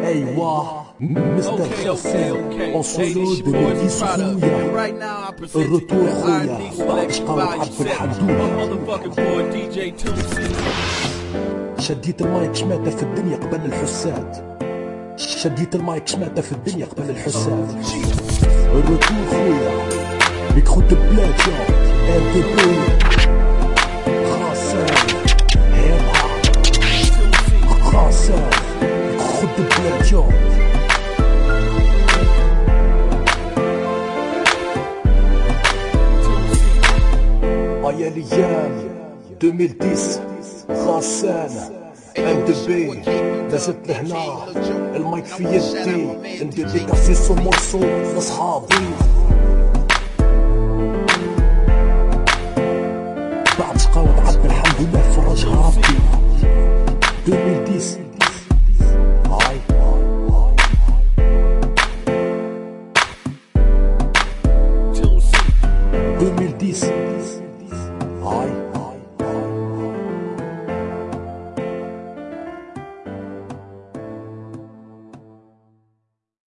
ايوه مستر حسين اون سولو 2010 خويا الروتور خويا عشقة وتعب الحدود. شديت المايك شماتة في الدنيا قبل الحساد، شديت المايك شماتة في الدنيا قبل الحساد. الروتور خويا بيك خد بلاد يا ام تي بي خاصة هيبها خاصة بيك خد بلاد يا يا ليام 2010 غسان ام دي بي دازت لهنا المايك في يدي ندير ديكاسي سو مورسو لصحابي بعد شقاوة عبد الحمد لله فرجها ربي 2010